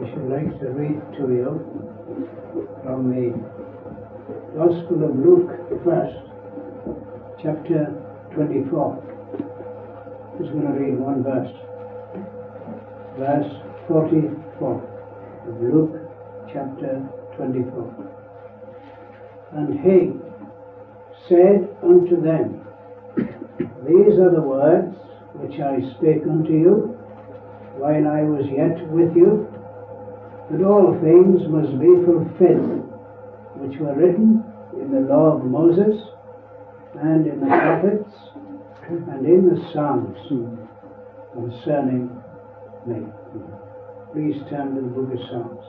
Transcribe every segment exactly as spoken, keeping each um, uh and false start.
I should like to read to you from the Gospel of Luke first, chapter twenty-four. I'm just going to read one verse. Verse forty-four of Luke chapter twenty-four. And he said unto them, These are the words which I spake unto you while I was yet with you, that all things must be fulfilled which were written in the law of Moses and in the prophets and in the Psalms concerning me. Please turn to the book of Psalms.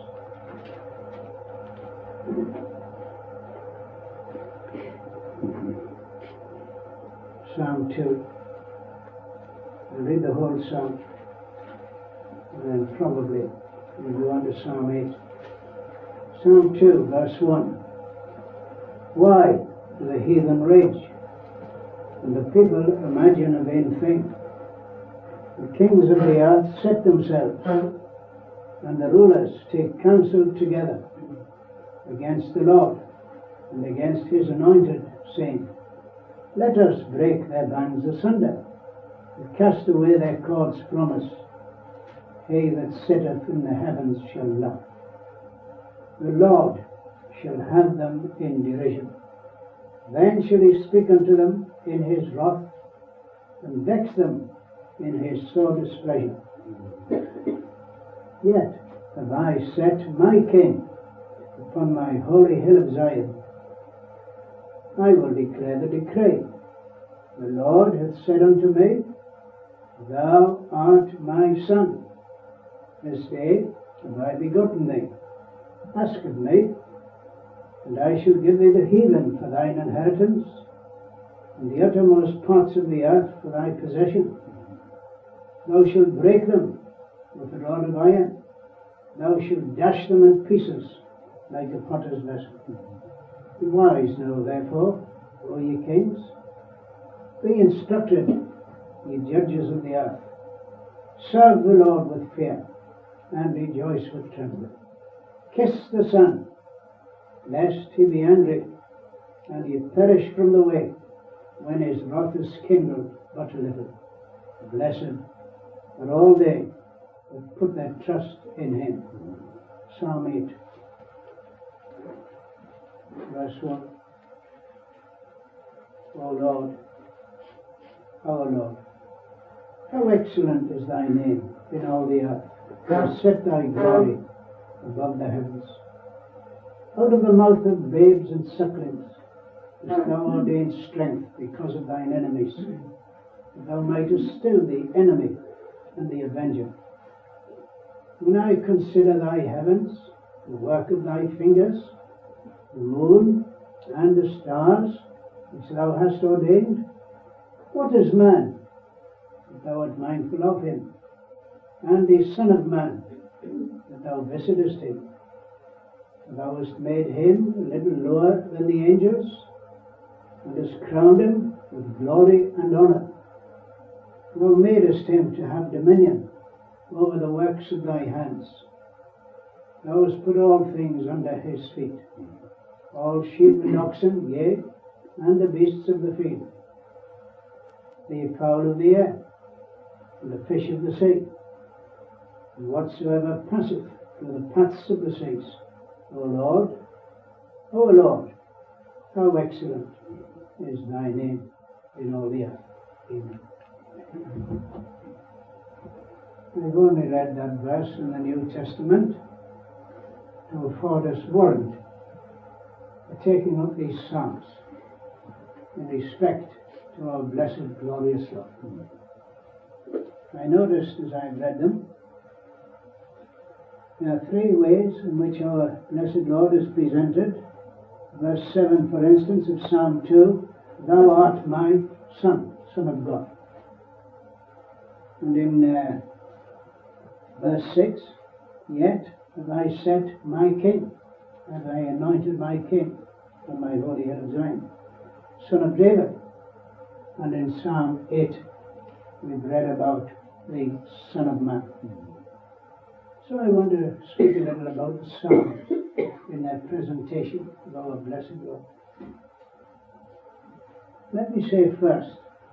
Psalm two. I'll read the whole psalm, and then probably we'll go on to Psalm eight. Psalm two, verse one. Why do the heathen rage, and the people imagine a vain thing? The kings of the earth set themselves, and the rulers take counsel together against the Lord and against his anointed, saying, Let us break their bands asunder, and cast away their cords from us. He that sitteth in the heavens shall laugh. The Lord shall have them in derision. Then shall he speak unto them in his wrath, and vex them in his sore displeasure. Yet have I set my king upon my holy hill of Zion. I will declare the decree. The Lord hath said unto me, Thou art my son. This day have I begotten thee. Ask of me, and I shall give thee the heathen for thine inheritance, and the uttermost parts of the earth for thy possession. Thou shalt break them with a rod of iron. Thou shalt dash them in pieces like a potter's vessel. Be wise now, therefore, O ye kings. Be instructed, ye judges of the earth. Serve the Lord with fear, and rejoice with trembling. Kiss the Son, lest he be angry, and ye perish from the way, when his wrath is kindled but a little. Blessed are all they that put their trust in him. Psalm eight, verse one. O Lord, our Lord, how excellent is thy name in all the earth. Thou hast set thy glory above the heavens. Out of the mouth of babes and sucklings hast thou ordained strength because of thine enemies, that thou mightest still the enemy and the avenger. When I consider thy heavens, the work of thy fingers, the moon and the stars which thou hast ordained, what is man that thou art mindful of him, and the Son of Man that thou visitest him? Thou hast made him a little lower than the angels, and hast crowned him with glory and honour. Thou madest him to have dominion over the works of thy hands. Thou hast put all things under his feet, all sheep and oxen, yea, and the beasts of the field, the fowl of the air, and the fish of the sea, and whatsoever passeth through the paths of the seas. O Lord, O Lord, how excellent is thy name in all the earth. Amen. We've only read that verse in the New Testament to afford us warrant for taking up these psalms in respect to our blessed, glorious Lord. I noticed as I read them, there are three ways in which our blessed Lord is presented. Verse seven, for instance, of Psalm two, Thou art my Son, Son of God. And in uh, verse six, Yet have I set my King, and I anointed my King on my holy hill of Zion, Son of David. And in Psalm eight, we've read about the Son of Man. So I want to speak a little about the Psalms in their presentation of our blessed God. Let me say first,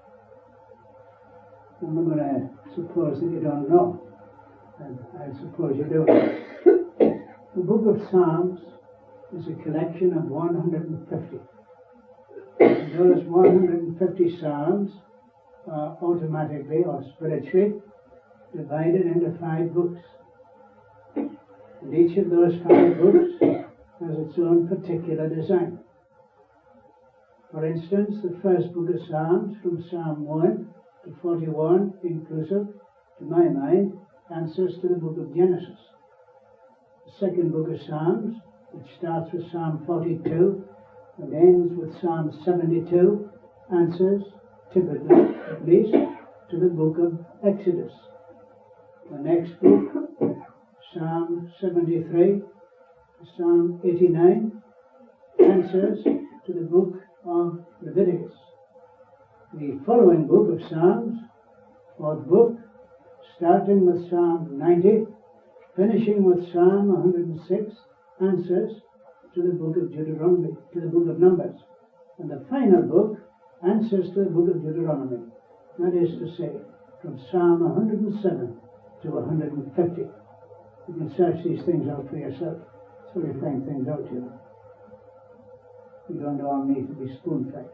I'm not going to suppose that you don't know, and I suppose you do. The book of Psalms is a collection of one hundred fifty. And those one hundred fifty Psalms are automatically or spiritually divided into five books. And each of those five books has its own particular design. For instance, the first book of Psalms, from Psalm one to forty-one inclusive, to my mind, answers to the book of Genesis. The second book of Psalms, which starts with Psalm forty-two and ends with Psalm seventy-two, answers, typically at least, to the book of Exodus. The next book, Psalm seventy-three, Psalm eighty-nine, answers to the book of Leviticus. The following book of Psalms, fourth book, starting with Psalm ninety, finishing with Psalm one hundred six, answers to the book of Deuteronomy, to the book of Numbers. And the final book answers to the book of Deuteronomy. That is to say, from Psalm one hundred seven to one hundred fifty. You can search these things out for yourself. So you find things out here. You don't all need to be spoon-fed.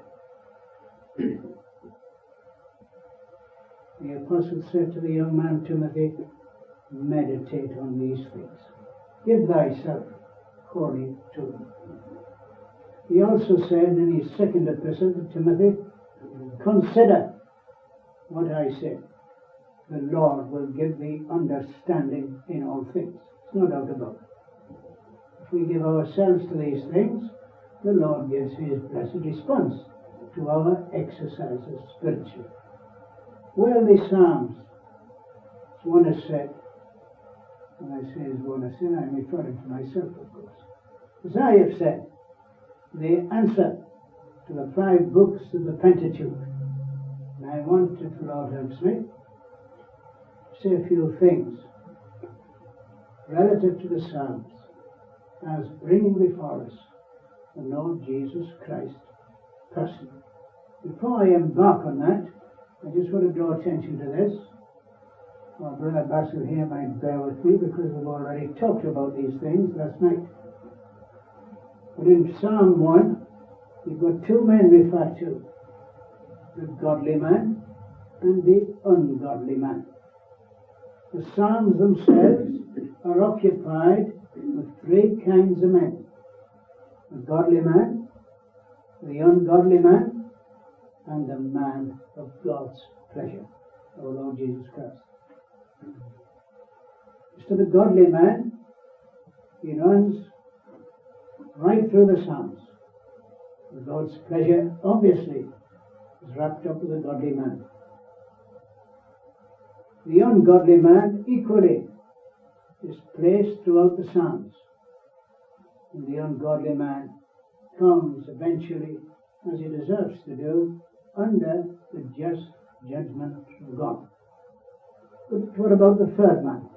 The apostle said to the young man Timothy, meditate on these things. Give thyself wholly to them. He also said in his second epistle to Timothy, consider what I said. The Lord will give thee understanding in all things. There's no doubt about it. If we give ourselves to these things, the Lord gives his blessed response to our exercises spiritually. Well, the Psalms, as one has said, when I say as one has said, I'm referring to myself, of course. As I have said, they answer to the five books of the Pentateuch. And I want, if the Lord helps me, to say a few things relative to the Psalms as bringing before us the Lord Jesus Christ personally. Before I embark on that, I just want to draw attention to this. Our brother Basil here might bear with me because we've already talked about these things last night. But in Psalm one, we've got two men referred to, the godly man and the ungodly man. The Psalms themselves are occupied with three kinds of men: the godly man, the ungodly man, and the man of God's pleasure, our Lord Jesus Christ. As to the godly man, he runs right through the Psalms. The Lord's pleasure, obviously, is wrapped up with the godly man. The ungodly man, equally, is placed throughout the Psalms. And the ungodly man comes eventually, as he deserves to do, under the just judgment of God. But what about the third man?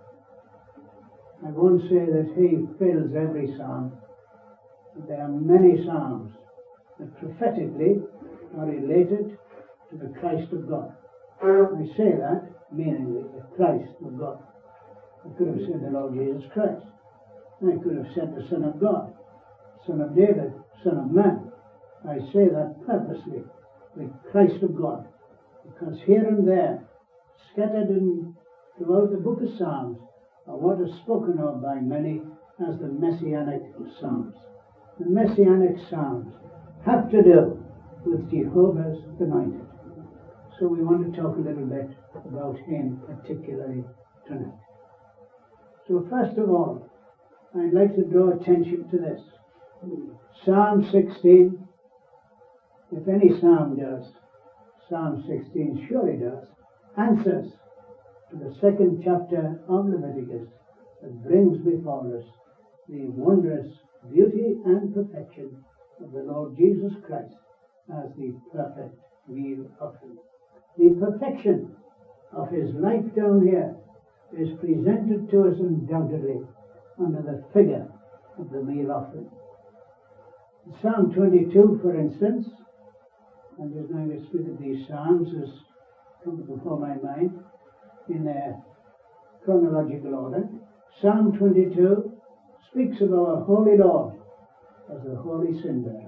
I won't say that he fills every psalm, but there are many psalms that prophetically are related to the Christ of God. I say that meaningly, the Christ of God. I could have said the Lord Jesus Christ. I could have said the Son of God, Son of David, Son of Man. I say that purposely, the Christ of God, because here and there, scattered in throughout the book of Psalms, are what is spoken of by many as the Messianic Psalms. The Messianic Psalms have to do with Jehovah's anointed. So we want to talk a little bit about him particularly tonight. So first of all, I'd like to draw attention to this. Psalm sixteen, if any psalm does, Psalm sixteen surely does, answers to the second chapter of Leviticus that brings before us the wondrous beauty and perfection of the Lord Jesus Christ as the perfect meal offering. The perfection of his life down here is presented to us undoubtedly under the figure of the meal offering. Psalm twenty-two, for instance, I'm just going to look at these psalms as come before my mind in their chronological order. Psalm twenty-two speaks of our Holy Lord as the Holy Sin Bearer.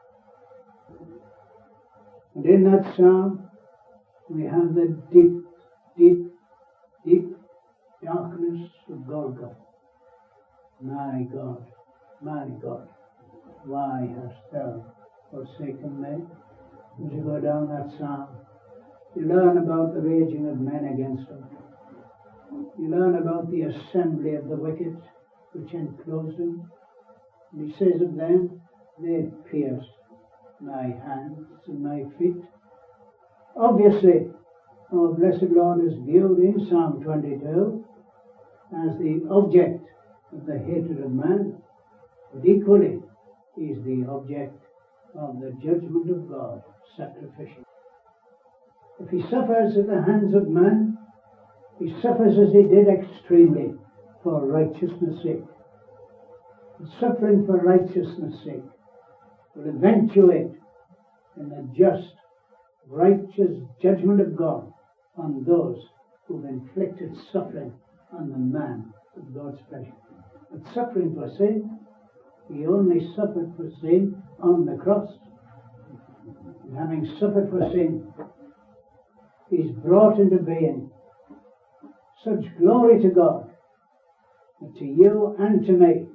And in that psalm, we have the deep, deep, deep darkness of Golgotha. My God, my God, why hast thou forsaken me? As you go down that psalm, you learn about the raging of men against him. You learn about the assembly of the wicked which enclosed him. And he says of them, they pierced my hands and my feet. Obviously, our blessed Lord is viewed in Psalm twenty-two as the object of the hatred of man, but equally he is the object of the judgment of God, sacrificial. If he suffers at the hands of man, he suffers as he did extremely for righteousness' sake. And suffering for righteousness' sake will eventuate in the just, righteous judgment of God on those who've inflicted suffering on the man of God's pleasure. But suffering for sin, he only suffered for sin on the cross. And having suffered for sin, he's brought into being such glory to God that to you and to me,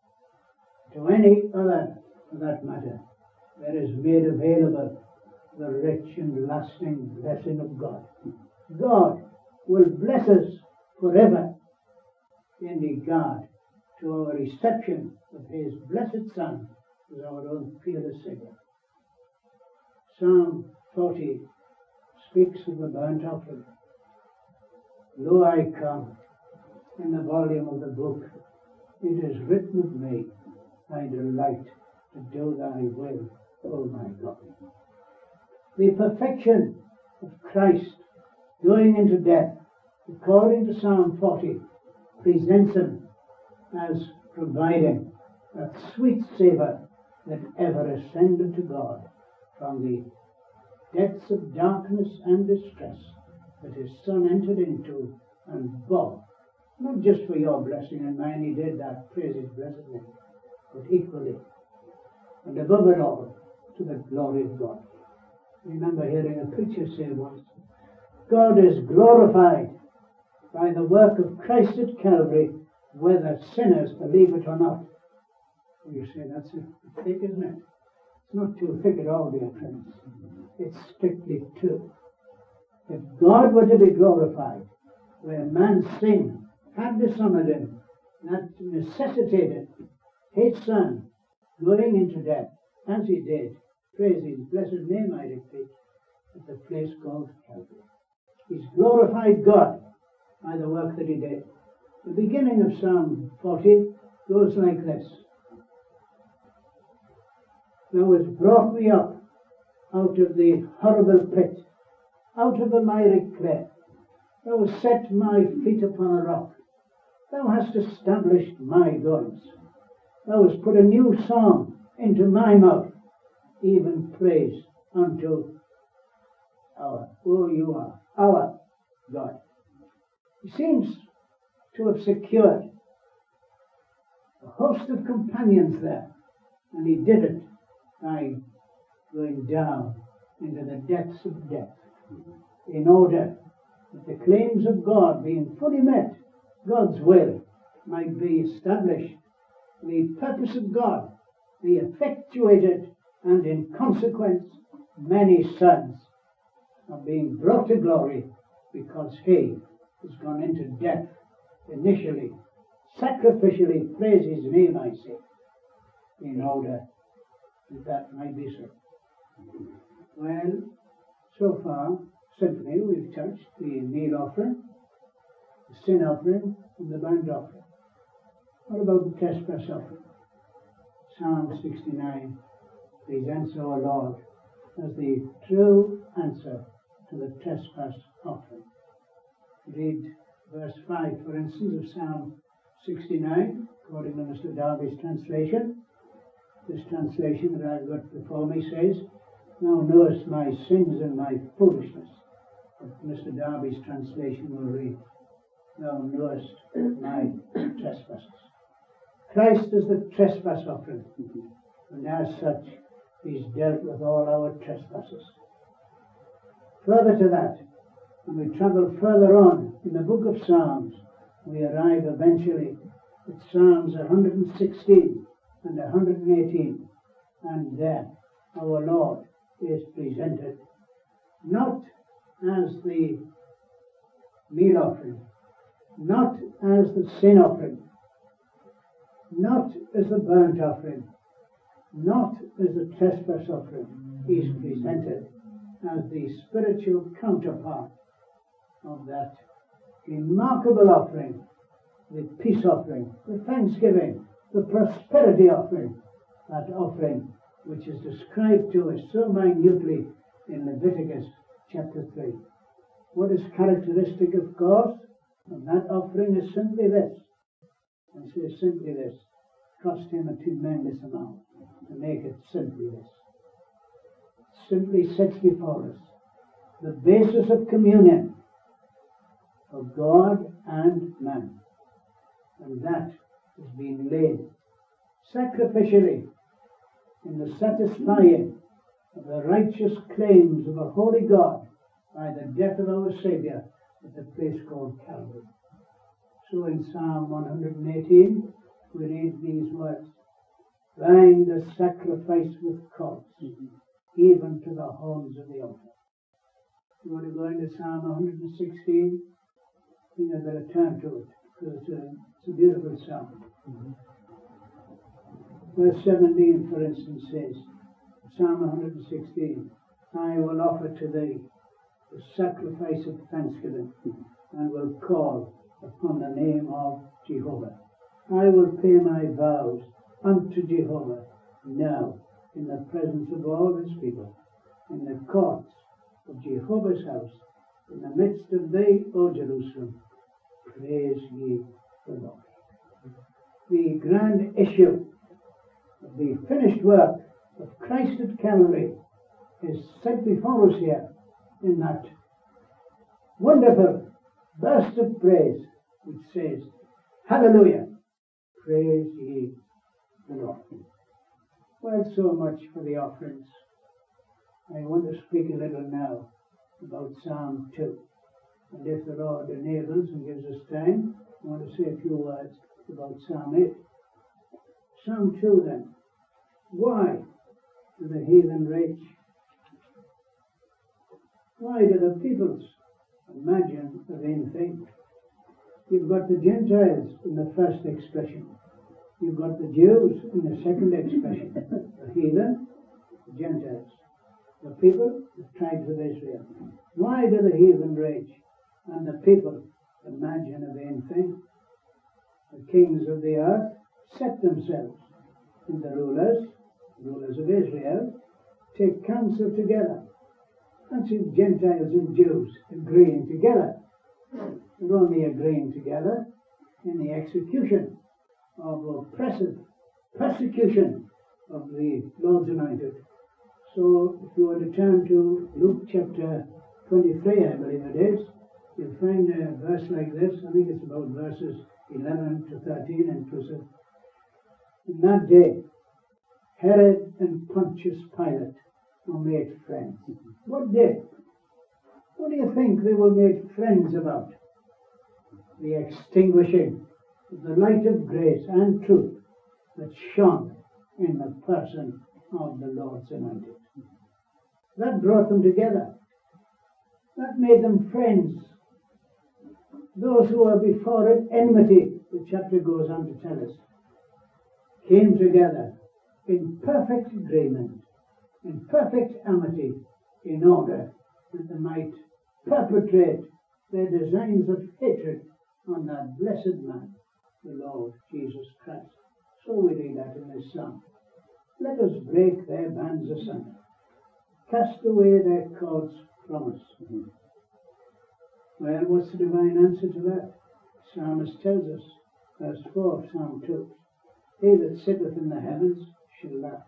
to any other for that matter, there is made available the rich and lasting blessing of God. God will bless us forever in regard to our reception of his blessed Son as our own fearless Saviour. Psalm forty speaks of the burnt offering. Lo, I come, in the volume of the book, it is written of me, I delight to do thy will, O my God. The perfection of Christ going into death, according to Psalm forty, presents him as providing that sweet savour that ever ascended to God from the depths of darkness and distress that his Son entered into and bought, not just for your blessing and mine, he did that, praise his blessed name, but equally and above it all to the glory of God. I remember hearing a preacher say once, God is glorified by the work of Christ at Calvary, whether sinners believe it or not. Well, you say, that's a thick, isn't it? It's not too thick at all, dear friends. It's strictly true. If God were to be glorified, where man's sin had dishonored him, that necessitated his Son going into death, as he did, praise his blessed name, I repeat, at the place called Calvary. He's glorified God by the work that he did. The beginning of Psalm forty goes like this. Thou hast brought me up out of the horrible pit, out of the miry clay. Thou hast set my feet upon a rock. Thou hast established my goings. Thou hast put a new song into my mouth, even praise unto our, oh, you are our God. He seems to have secured a host of companions there, and he did it by going down into the depths of death in order that the claims of God being fully met, God's will might be established, the purpose of God be effectuated, and in consequence many sons are being brought to glory because he has gone into death initially, sacrificially, praise his name, I say, in order that that might be so. Well, so far, simply we've touched the meal offering, the sin offering, and the burnt offering. What about the trespass offering? Psalm sixty-nine presents our Lord as the true answer to the trespass offering. Read verse five, for instance, of Psalm sixty-nine, according to Mister Darby's translation. This translation that I've got before me says, "Thou knowest my sins and my foolishness." But Mister Darby's translation will read, "Thou knowest my trespasses." Christ is the trespass offering, and as such, He's dealt with all our trespasses. Further to that, when we travel further on in the book of Psalms, we arrive eventually at Psalms one hundred sixteen and one hundred eighteen, and there our Lord is presented not as the meal offering, not as the sin offering, not as the burnt offering, not as the trespass offering. He is presented as the spiritual counterpart of that remarkable offering, the peace offering, the thanksgiving, the prosperity offering, that offering which is described to us so minutely in Leviticus chapter three. What is characteristic, of course, of that offering is simply this. I say simply this. Cost him a tremendous amount to make it simply this. Simply sets before us the basis of communion for God and man. And that has been laid sacrificially in the satisfying of the righteous claims of a holy God by the death of our Saviour at the place called Calvary. So in Psalm one hundred eighteen, we read these words, "Bind the sacrifice with cords, even to the horns of the altar." You want to go into Psalm one hundred sixteen? I think I better turn to it, because it's a, it's a beautiful psalm. Mm-hmm. Verse seventeen, for instance, says, Psalm one hundred sixteen, "I will offer to thee the sacrifice of thanksgiving, and will call upon the name of Jehovah. I will pay my vows unto Jehovah now in the presence of all his people, in the courts of Jehovah's house, in the midst of thee, O Jerusalem, praise ye the Lord." The grand issue of the finished work of Christ at Calvary is set before us here in that wonderful burst of praise which says, "Hallelujah, praise ye the Lord." Well, so much for the offerings. I want to speak a little now about Psalm two. And if the Lord enables and gives us time, I want to say a few words about Psalm eight. Psalm two then. Why do the heathen rage? Why do the peoples imagine a vain thing? You've got the Gentiles in the first expression. You've got the Jews in the second expression. The heathen, the Gentiles. The people, the tribes of Israel. Why do the heathen rage and the people imagine a vain thing? The kings of the earth set themselves, and the rulers, rulers of Israel, take counsel together. That's in Gentiles and Jews agreeing together. They're only agreeing together in the execution of oppressive persecution of the Lord's anointed. So if you were to turn to Luke chapter twenty-three, I believe it is, you'll find a verse like this. I think it's about verses eleven to thirteen inclusive. In that day, Herod and Pontius Pilate were made friends. What day? What do you think they were made friends about? The extinguishing of the light of grace and truth that shone in the person of the Lord's anointed. That brought them together. That made them friends. Those who were before it enmity, the chapter goes on to tell us, came together in perfect agreement, in perfect amity, in order that they might perpetrate their designs of hatred on that blessed man, the Lord Jesus Christ. So we read that in this psalm. Let us break their bands asunder, cast away their cords from us. Mm-hmm. Well, what's the divine answer to that? psalmist tells us, verse four of Psalm two, he that sitteth in the heavens shall laugh.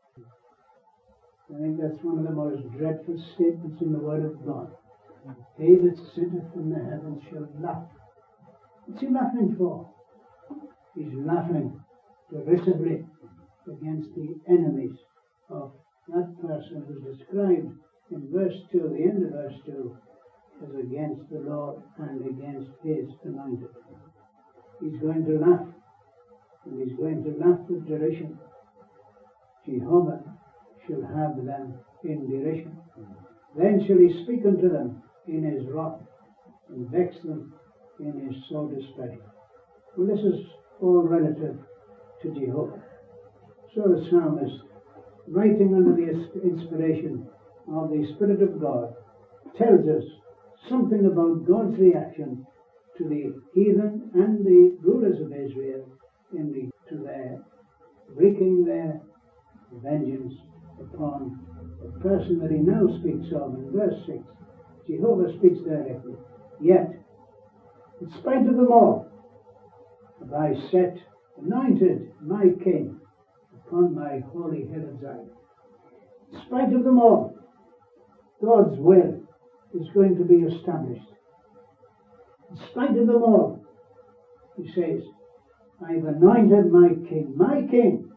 I think that's one of the most dreadful statements in the Word of God. He that sitteth in the heavens shall laugh. What's he laughing for? He's laughing derisively against the enemies of that person who's described in verse two, the end of verse two, as against the Lord and against his anointed. He's going to laugh, and he's going to laugh with derision. Jehovah shall have them in derision. Then shall he speak unto them in his wrath, and vex them in his sore displeasure. Well, this is all relative to Jehovah. So the psalmist, writing under the inspiration of the Spirit of God, tells us something about God's reaction to the heathen and the rulers of Israel in the, to their wreaking their vengeance upon the person that he now speaks of in verse six. Jehovah speaks directly. Yet, in spite of them all, have I set, anointed my king upon my holy hill of Zion. In spite of them all, God's will is going to be established. In spite of them all, he says, I've anointed my king, my king.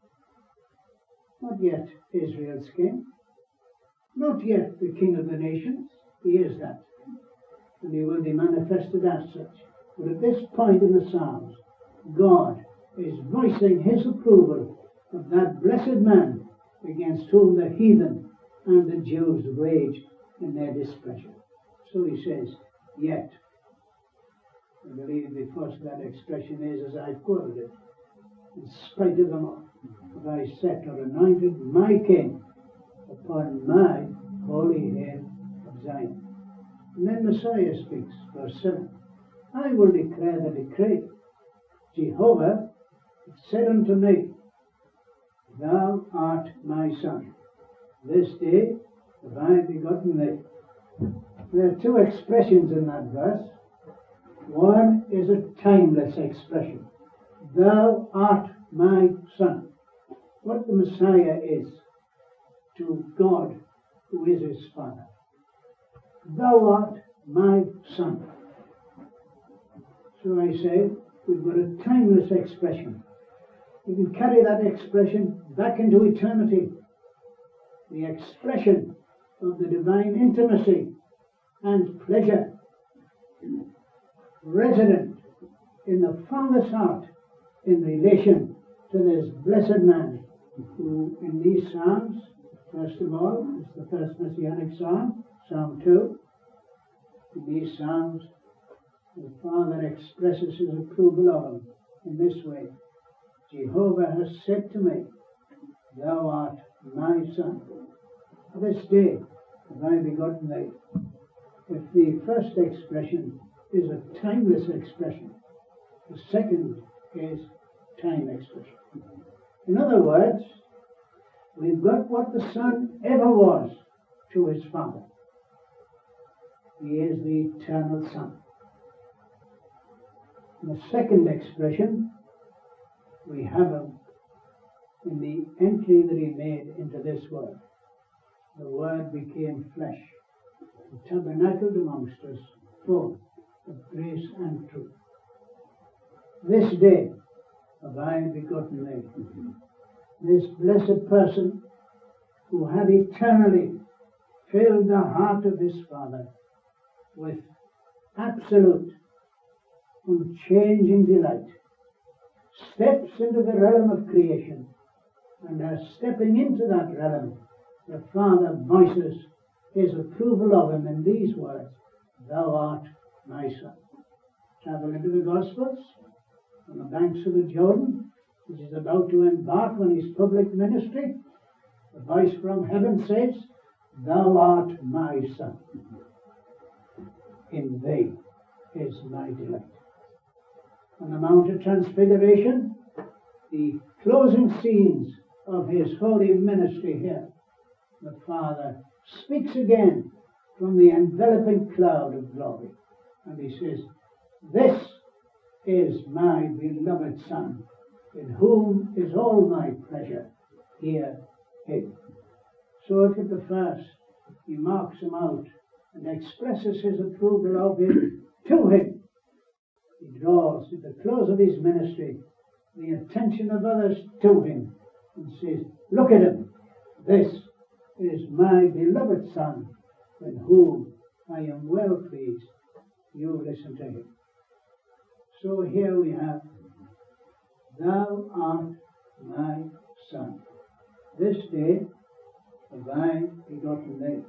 Not yet Israel's king, not yet the king of the nations. He is that, and he will be manifested as such. But at this point in the Psalms, God is voicing his approval of that blessed man against whom the heathen and the Jews wage in their displeasure. So he says, yet. I believe the first that expression is, as I quoted it, in spite of them all, have I set or anointed my king upon my holy hill of Zion. And then Messiah speaks, verse seven. I will declare the decree. Jehovah said unto me, Thou art my son. This day have I begotten thee. There are two expressions in that verse. One is a timeless expression. Thou art my son. What the Messiah is to God, who is his Father. Thou art my son. So I say, we've got a timeless expression. We can carry that expression back into eternity. The expression of the divine intimacy and pleasure resident in the Father's heart in relation to this blessed man who in these Psalms, first of all, is the first Messianic Psalm, Psalm two. In these Psalms, the Father expresses his approval of him in this way. Jehovah has said to me, Thou art my son. This day have I begotten thee. If the first expression is a timeless expression, the second is time expression. In other words, we've got what the Son ever was to his Father. He is the eternal Son. In the second expression, we have him in the entry that he made into this world. The Word became flesh and tabernacled amongst us, full of grace and truth. This day have I begotten thee. This blessed person who had eternally filled the heart of his Father with absolute, unchanging delight, steps into the realm of creation, and as stepping into that realm, the Father voices his approval of him in these words, Thou art my son. Travel into the Gospels, on the banks of the Jordan, which is about to embark on his public ministry. The voice from heaven says, Thou art my son. In thee is my delight. On the Mount of Transfiguration, the closing scenes of his holy ministry here, the Father speaks again from the enveloping cloud of glory. And he says, This is my beloved Son, in whom is all my pleasure. Hear him. So if at the first he marks him out and expresses his approval of him to him, he draws at the close of his ministry the attention of others to him and says, look at him, this is my beloved Son, in whom I am well pleased. You listen to him. So here we have, thou art my Son. This day have I begotten thee.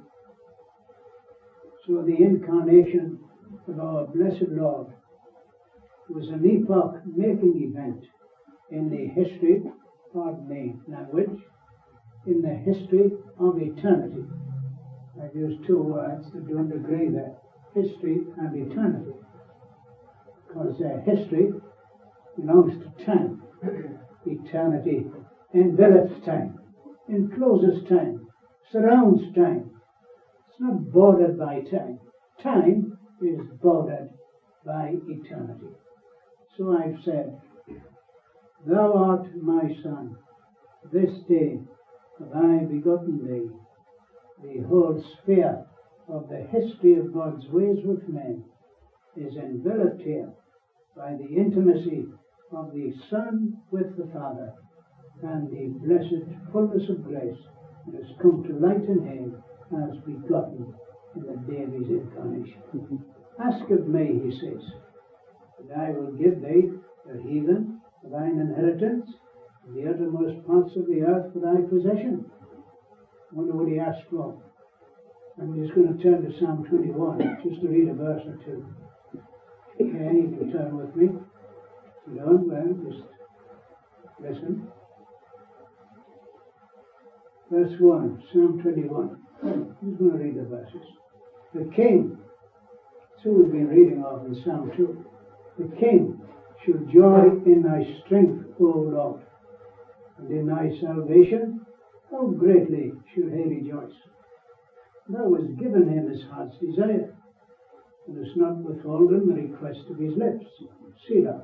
So the incarnation of our blessed Lord was an epoch-making event in the history, pardon me, language, in the history of eternity. I've used two words that don't agree there, history and eternity, because uh, history belongs to time. Eternity envelops time, encloses time, surrounds time. It's not bordered by time. Time is bordered by eternity. So I've said, thou art my Son, this day have I begotten thee. The whole sphere of the history of God's ways with men is enveloped here by the intimacy of the Son with the Father and the blessed fullness of grace that has come to light in him as begotten in the day of his incarnation. Ask of me, he says, and I will give thee, the heathen, thine inheritance, and the uttermost parts of the earth for thy possession. I wonder what he asked for. I'm just going to turn to Psalm twenty-one, just to read a verse or two. Okay, you can turn with me. If you don't, well, just listen. Verse one, Psalm twenty-one. I'm just going to read the verses. The king, so we've been reading off in Psalm two. The king should joy in thy strength, O Lord, and in thy salvation, how greatly should he rejoice. Thou hast given him his heart's desire, and hast not withholden the request of his lips. Selah.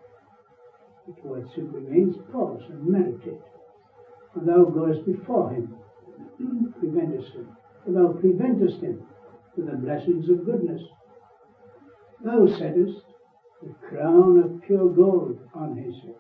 The word simply means pause and meditate. And thou goest before him, preventest him, for thou preventest him with the blessings of goodness. Thou settest the crown of pure gold on his head.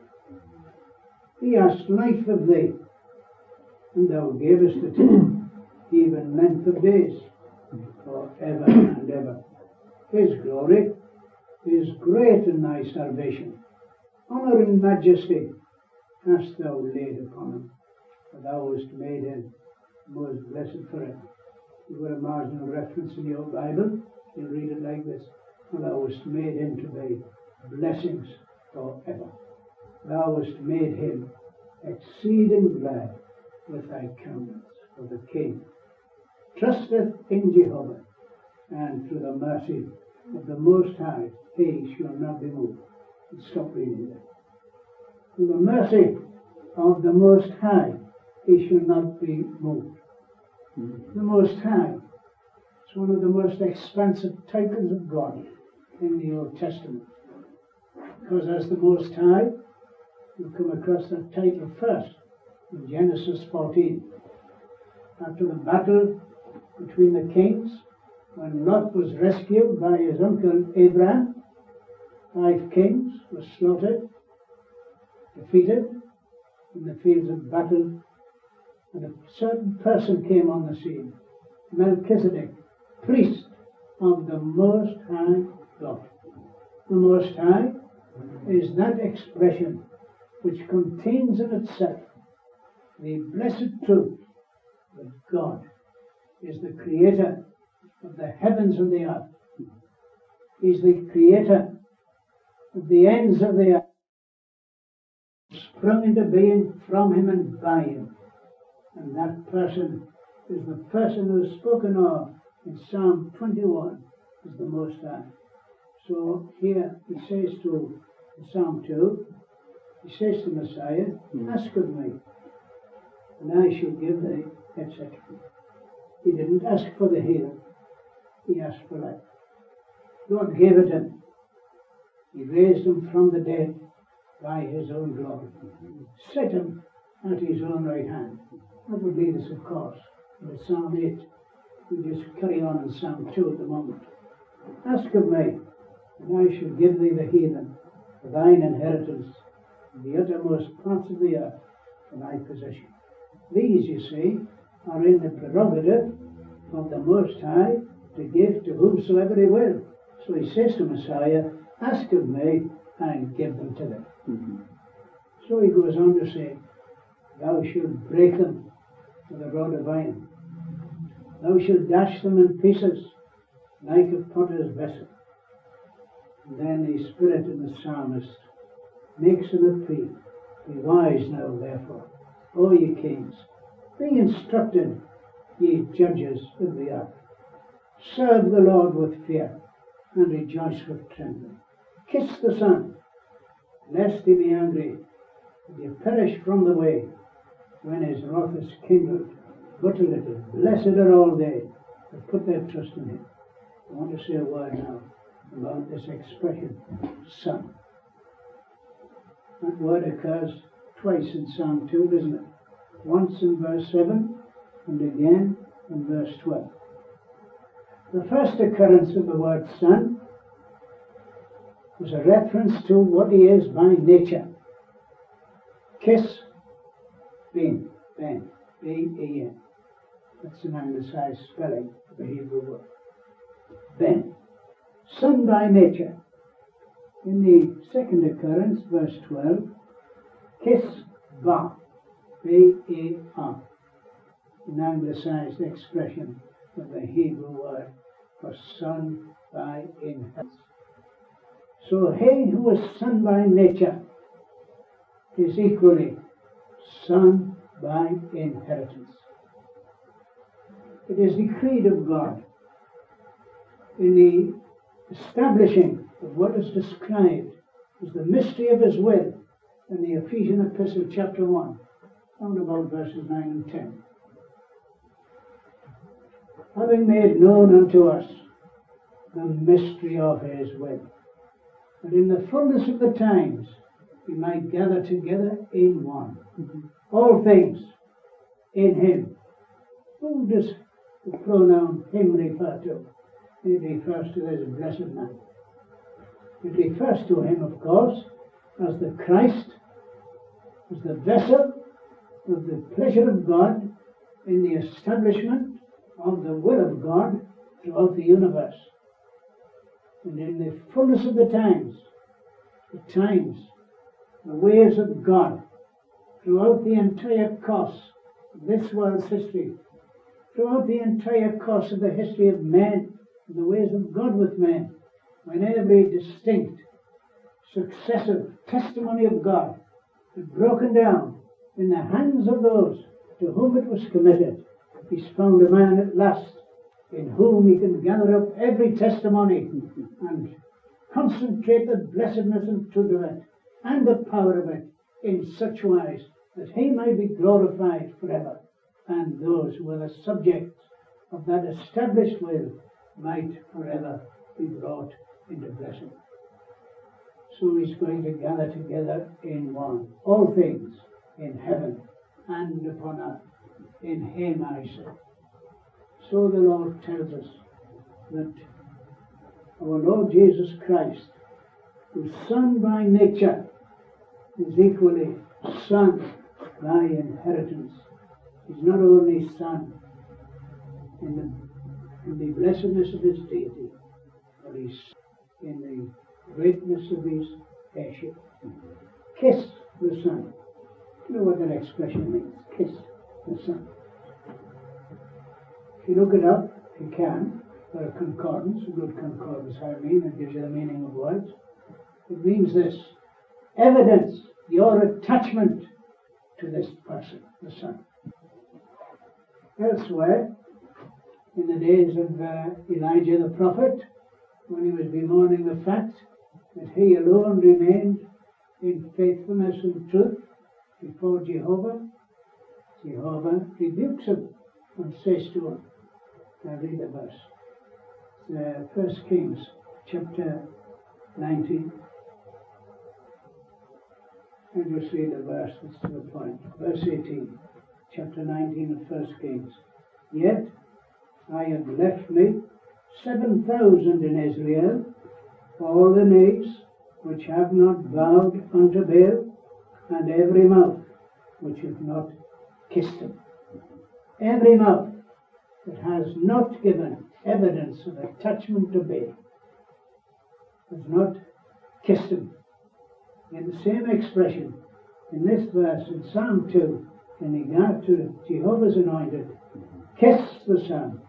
He asked life of thee, and thou gavest it him, even length of days, for ever and ever. His glory is great in thy salvation. Honour and majesty hast thou laid upon him, for thou hast made him most blessed forever. You've got a marginal reference in your Bible, you'll read it like this. And thou hast made him to be blessings forever. Thou hast made him exceeding glad with thy countenance. For the king trusteth in Jehovah, and through the mercy of the Most High he shall not be moved. Stop reading there. Through the mercy of the Most High he shall not be moved. Mm-hmm. The Most High. It's one of the most expansive titles of God in the Old Testament. Because as the Most High, you come across that title first in Genesis fourteen. After the battle between the kings, when Lot was rescued by his uncle Abraham, five kings were slaughtered, defeated in the fields of battle, and a certain person came on the scene, Melchizedek, priest of the Most High God. The Most High is that expression which contains in itself the blessed truth that God is the creator of the heavens and the earth. He is the creator of the ends of the earth, sprung into being from him and by him. And that person is the person who is spoken of in Psalm twenty-one as the Most High. So here he says to Psalm two, he says to Messiah, mm. ask of me, and I shall give thee, et cetera. He didn't ask for the healing, he asked for life. God gave it him. He raised him from the dead by his own glory. Set him at his own right hand. That would lead us, of course, to Psalm eight. We just carry on in Psalm two at the moment. Ask of me, and I shall give thee the heathen, for thine inheritance, and the uttermost parts of the earth, for thy possession. These, you see, are in the prerogative of the Most High to give to whomsoever he will. So he says to Messiah, ask of me, and give them to them. Mm-hmm. So he goes on to say, thou shalt break them with a rod of iron. Thou shalt dash them in pieces like a potter's vessel. And then the Spirit in the psalmist makes an appeal. Be wise now, therefore, O ye kings. Be instructed, ye judges of the earth. Serve the Lord with fear, and rejoice with trembling. Kiss the Son, lest he be angry, and ye perish from the way, when his wrath is kindled. But a little. Blessed are all they that put their trust in him. I want to say a word now about this expression, Son. That word occurs twice in Psalm two, doesn't it? Once in verse seven, and again in verse twelve. The first occurrence of the word Son was a reference to what he is by nature. Kiss, Ben, Ben, B E N. That's an anglicized spelling of the Hebrew word. Ben, Son by nature. In the second occurrence, verse twelve, Kiss, Ba, B A R. An anglicized expression of the Hebrew word for son by inheritance. So he who is son by nature is equally son by inheritance. It is the creed of God in the establishing of what is described as the mystery of his will in the Ephesian Epistle, chapter one, round about verses nine and ten. Having made known unto us the mystery of his will, that in the fullness of the times we might gather together in one. Mm-hmm. All things in him. Who does the pronoun him refer to? It refers to this blessed man. It refers to him, of course, as the Christ, as the vessel of the pleasure of God in the establishment of the will of God throughout the universe. And in the fullness of the times, the times, the ways of God throughout the entire course of this world's history, throughout the entire course of the history of men, and the ways of God with men, when every distinct, successive testimony of God had broken down in the hands of those to whom it was committed, he's found a man at last in whom he can gather up every testimony and concentrate the blessedness and truth of it and the power of it in such wise that he might be glorified forever, and those who are the subjects of that established will might forever be brought into blessing. So he's going to gather together in one all things in heaven and upon earth. In him, I say. So the Lord tells us that our Lord Jesus Christ, whose Son by nature is equally Son by inheritance, is not only Son in the, in the blessedness of his deity, but he's in the greatness of his heirship. Kiss the Son. You know what that expression means? Kiss the Son. If you look it up, if you can, for a concordance, a good concordance, I mean, that gives you the meaning of words. It means this: evidence your attachment to this person, the Son. Elsewhere, in the days of uh, Elijah the prophet, when he was bemoaning the fact that he alone remained in faithfulness and truth before Jehovah, Jehovah rebukes him and says to him, I read the verse, uh, First Kings chapter nineteen, And you see the verse that's to the point. Verse eighteen, chapter nineteen of First Kings. Yet I have left me seven thousand in Israel, all the knees which have not bowed unto Baal, and every mouth which hath not kissed him. Every mouth that has not given evidence of attachment to Baal has not kissed him. In the same expression, in this verse, in Psalm two, in regard to Jehovah's anointed, kiss the Son.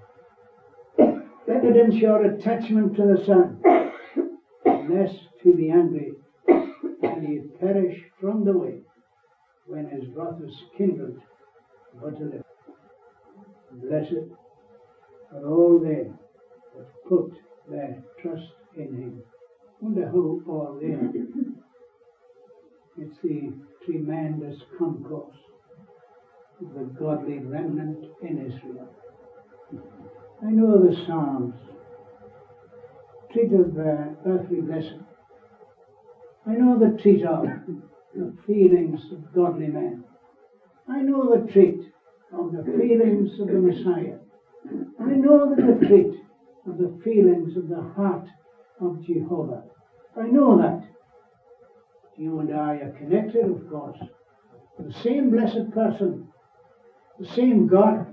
Evidence your attachment to the Son, lest he be angry and he perish from the way when his wrath is kindled but a little. Blessed are all they that put their trust in him. Wonder who all they are. It's the tremendous concourse of the godly remnant in Israel. I know the Psalms treat of uh, earthly blessing. I know the treat of the feelings of godly men. I know the treat of the feelings of the Messiah. I know the treat of the feelings of the heart of Jehovah. I know that. You and I are connected, of course, to the same blessed person, the same God,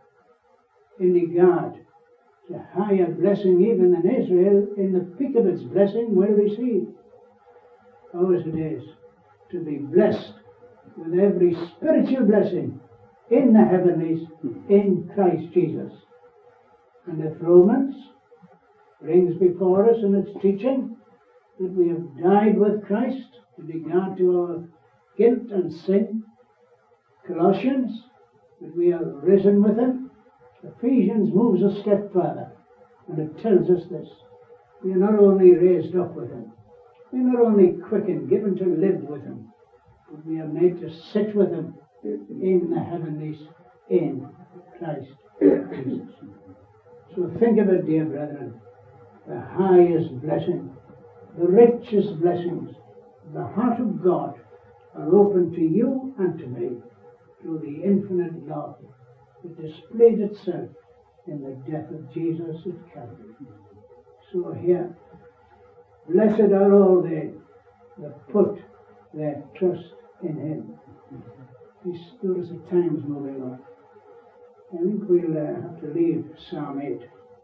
in regard to higher blessing even than Israel in the peak of its blessing will receive. Ours it is to be blessed with every spiritual blessing in the heavenlies in Christ Jesus. And if Romans brings before us in its teaching that we have died with Christ in regard to our guilt and sin, Colossians, that we are risen with him, Ephesians moves a step further, and it tells us this. We are not only raised up with him, we are not only quickened, given to live with him, but we are made to sit with him in the heavenlies in Christ Jesus. So think of it, dear brethren, the highest blessing, the richest blessings, the heart of God are open to you and to me through the infinite love that displayed itself in the death of Jesus at Calvary. So here, blessed are all they that put their trust in him. Please notice the time's moving on. I think we'll uh, have to leave Psalm eight.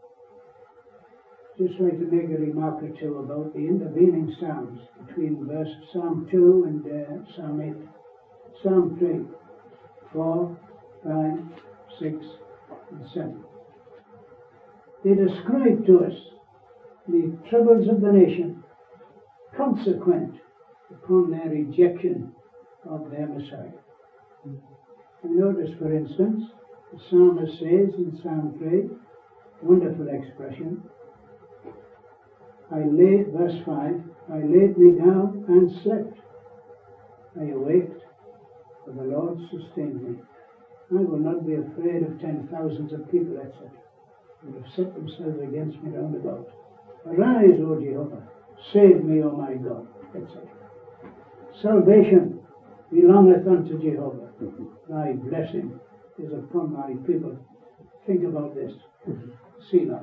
Just like to make a remark or two about the intervening Psalms between verse Psalm two and uh, Psalm eight. Psalm three, four, five, six, and seven. They describe to us the troubles of the nation consequent upon their rejection of their Messiah. And notice, for instance, the psalmist says in Psalm three, wonderful expression, I laid, verse five, I laid me down and slept. I awaked, for the Lord sustained me. I will not be afraid of ten thousands of people, et cetera, who have set themselves against me round about. Arise, O Jehovah, save me, O my God, et cetera. Salvation belongeth unto Jehovah. Thy blessing is upon thy people. Think about this. Selah.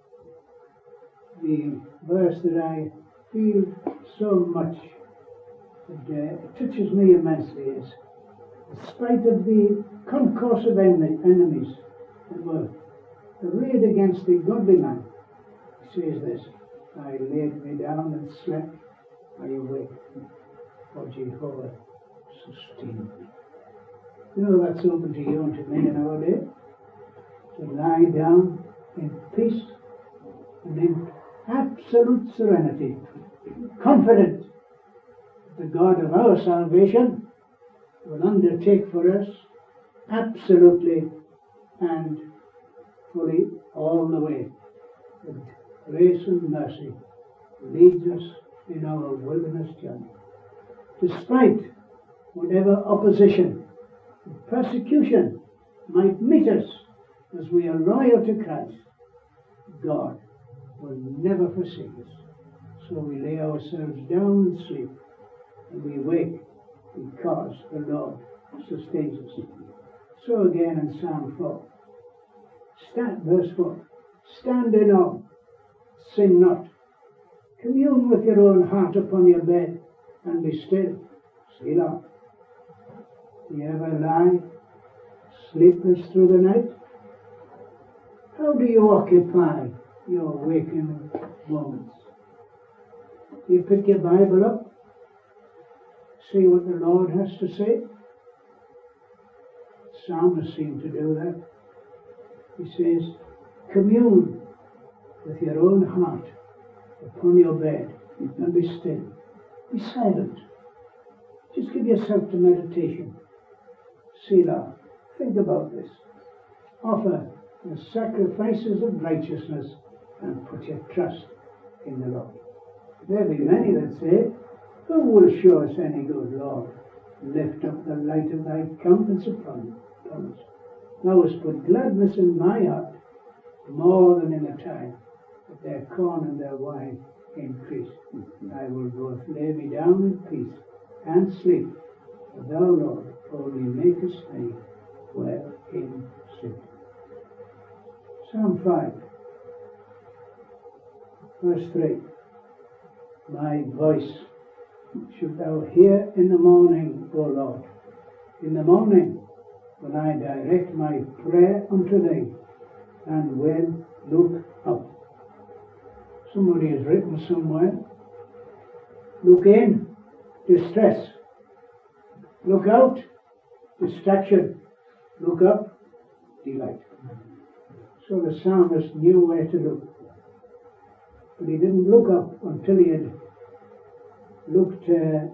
The verse that I feel so much, that uh, it touches me immensely, is, despite of the concourse of en- enemies that were arrayed against the godly man, he says this, I laid me down and slept, I awaked, for Jehovah sustained me. You know that's open to you and to me in our day, to lie down in peace and in absolute serenity, confident that the God of our salvation will undertake for us absolutely and fully all the way. With grace and mercy leads us in our wilderness journey. Despite whatever opposition and persecution might meet us as we are loyal to Christ, God will never forsake us. So we lay ourselves down and sleep, and we wake because the Lord sustains us. So again in Psalm four, stand, verse four, stand in awe, sin not. Commune with your own heart upon your bed, and be still. Selah. Do you ever lie sleepless through the night? How do you occupy your waking moments? Do you pick your Bible up? See what the Lord has to say? Psalmists seem to do that. He says, commune with your own heart upon your bed and be still. Be silent. Just give yourself to meditation. Selah. Think about this. Offer the sacrifices of righteousness and put your trust in the Lord. There be many that say, who will show us any good, Lord? Lift up the light of thy countenance upon us. Thou hast put gladness in my heart more than in the time that their corn and their wine increase. I will both lay me down in peace and sleep, for thou, Lord, only makest me well in sleep. Psalm five, verse three. My voice should thou hear in the morning, O Lord, in the morning when I direct my prayer unto thee, and will look up. Somebody has written somewhere, look in, distress. Look out, distraction. Look up, delight. So the psalmist knew where to look. But he didn't look up until he had looked uh,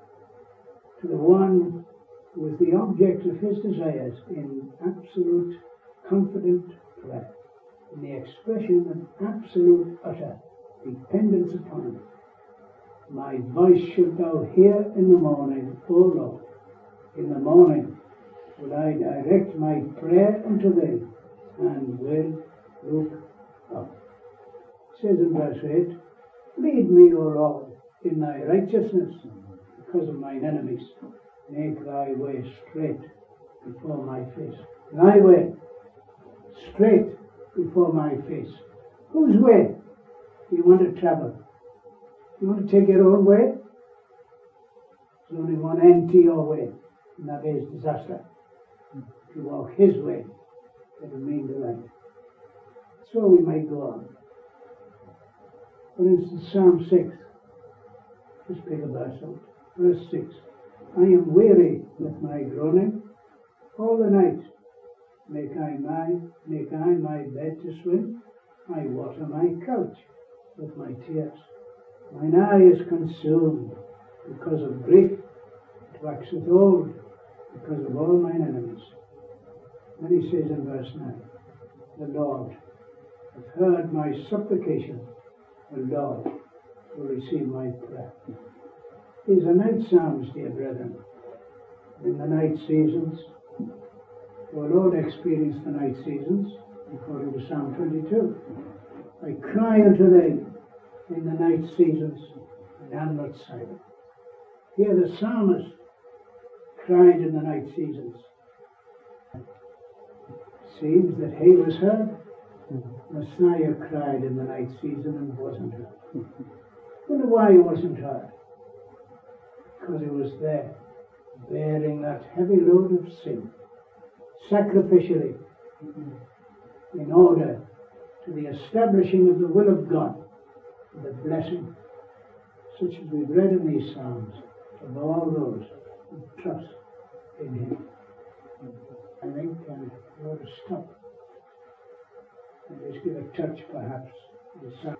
to the one who was the object of his desires in absolute confident prayer, in the expression of absolute utter dependence upon him. My voice should thou hear in the morning, O Lord. In the morning will I direct my prayer unto thee, and will look up. It says in verse eight, lead me, O Lord, in thy righteousness, because of mine enemies. Make thy way straight before my face. Thy way straight before my face. Whose way do you want to travel? You want to take your own way? There's only one end to your way, and that is disaster. If you walk his way, it'll mean delight. So we might go on. For instance, Psalm six. Just pick a verse out. Verse six. I am weary with my groaning. All the night make I my, make I my bed to swim. I water my couch with my tears. Mine eye is consumed because of grief. It waxeth old because of all mine enemies. Then he says in verse nine, the Lord hath heard my supplication. The Lord will receive my prayer. These are night psalms, dear brethren. In the night seasons, our Lord experienced the night seasons, according to Psalm twenty-two. I cry unto thee in the night seasons, and am not silent. Here the psalmist cried in the night seasons. It seems that he was heard. Messiah cried in the night season and wasn't heard. Wonder why he wasn't heard? Because he was there, bearing that heavy load of sin, sacrificially, in order to the establishing of the will of God, the blessing, such as we've read in these Psalms, of all those who trust in him. I think um, we ought to stop and just give a touch, perhaps, to the Psalm.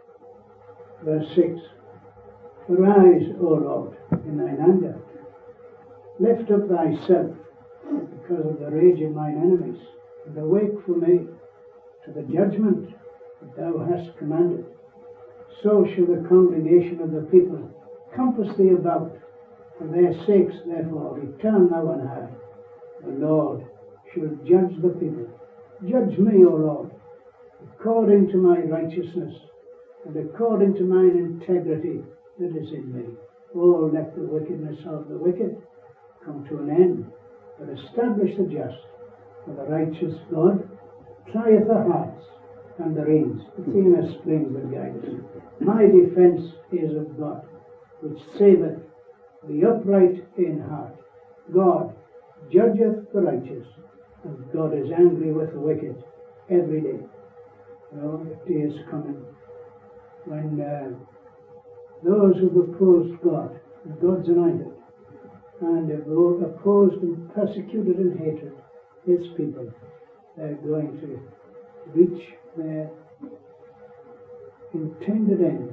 Verse six. Arise, O Lord, in thine anger. Lift up thyself because of the rage of mine enemies, and awake for me to the judgment that thou hast commanded. So shall the congregation of the people compass thee about. For their sakes, therefore, return thou on high. The Lord shall judge the people. Judge me, O Lord, according to my righteousness, and according to mine integrity that is in me. Oh, let the wickedness of the wicked come to an end, but establish the just. For the righteous God trieth the hearts and the reins. It's inner springs that guide us. My defence is of God, which saveth the upright in heart. God judgeth the righteous, and God is angry with the wicked every day. Well, the day is coming when uh, those who've opposed God, God's anointed, and have opposed and persecuted and hated His people, they're going to reach their intended end.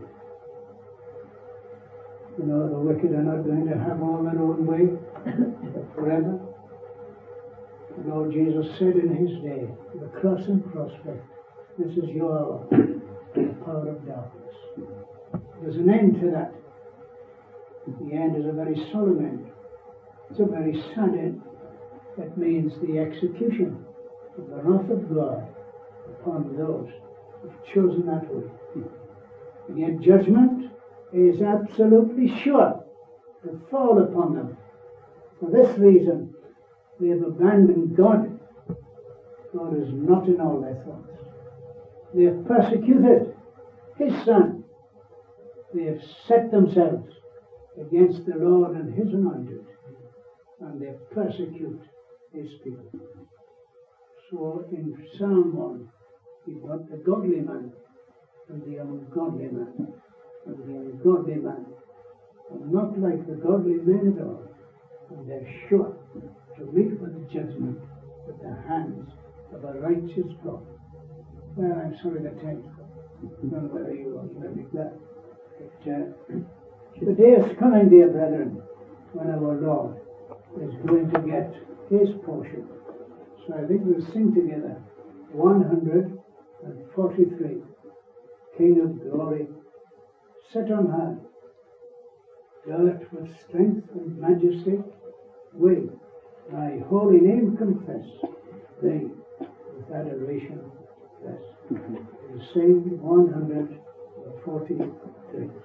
You know, the wicked are not going to have all their own way forever. The Lord Jesus said in His day, the cross and prospect, this is your hour, the power of darkness. There's an end to that. The end is a very solemn end. It's a very sad end. That means the execution of the wrath of God upon those who've chosen that way. And yet judgment is absolutely sure to fall upon them. For this reason, they have abandoned God. God is not in all their thoughts. They have persecuted His Son. They have set themselves against the Lord and His anointed, and they persecute His people. So in Psalm one, you've got the godly man and the ungodly man. And the ungodly man are not like the godly men at all, and they're sure to meet with the judgment with the hands of a righteous God. Well, I'm sorry the time's gone. I don't know whether you want to make that. But, uh, the day is coming, dear brethren, when our Lord is going to get His portion. So I think we'll sing together one hundred forty-three, King of glory, set on high, girt with strength and majesty, we thy holy name confess, thee with adoration bless. We sing one hundred forty-three.